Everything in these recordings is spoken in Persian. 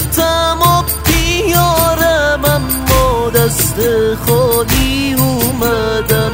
رفتم و بیارم اما دست خالی اومدم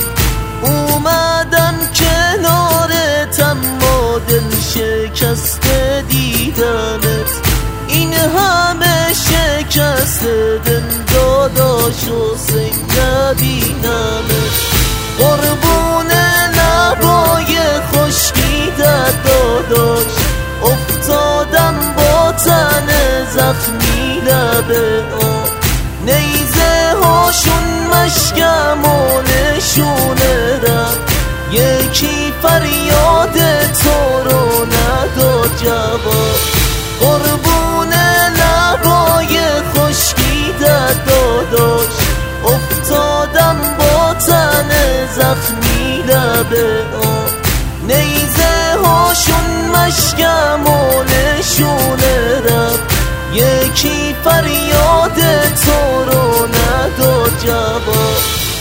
کنارت اما دل شکسته دیدمت. این همه شکست دل داداش حسین نبینمت. قربون لبای خشکیدت داداش افتادم با تن زخمی لبه نیزه هاشون مشکم و نشونه رفت. یکی فریاد تو رو نداد جواب. قربون لبای خشکیدت داداش افتادم با تن زخمی لبه نیزه هاشون مشکم و نشونه رفت. یکی فریاد تو رو نداد جواب.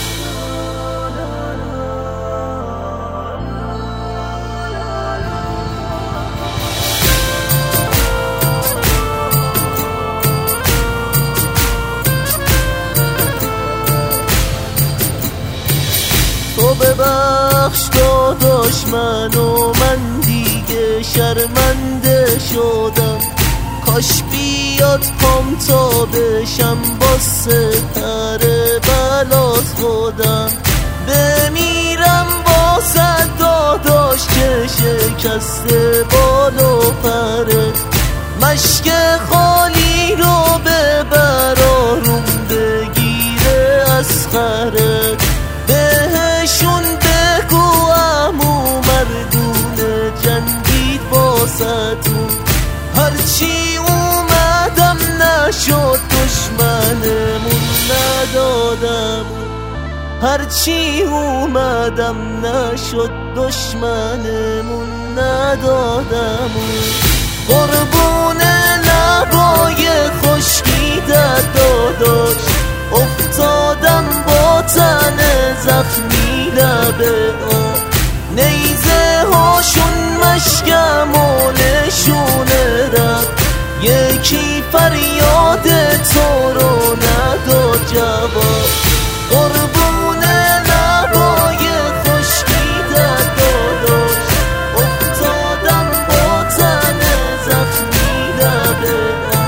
تو ببخش داداش منو، من دیگه شرمنده شدم. کاش بیاد پام تا بشم با سپر بلات خودم. بمیرم با صد داداش که شکسته بال و پرت. مشک خالی رو ببر آروم بگیره از خرت. بهشون بگو عمو مردونه جنگید باستون. هرچی اومدم نشد دشمنمون ندادم. هرچی اومدم نشد دشمنمون ندادم. قربون لبای خشکیدت داداش افتادم با تن زخمی لبه نیزه هاشون مشکم و نشونه رفت. یکی فریاد تو رو نداد جواب. قربون لبای خشکیدت داداش افتادم با تن زخمی لبه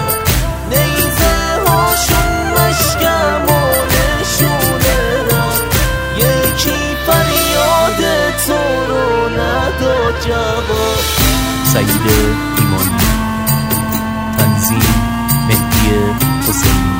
نیزه هاشون مشکم و نشونه رفت. یکی فریاد تو رو نداد جواب. سعید ایمانی، تنظیم مهدی حسینی.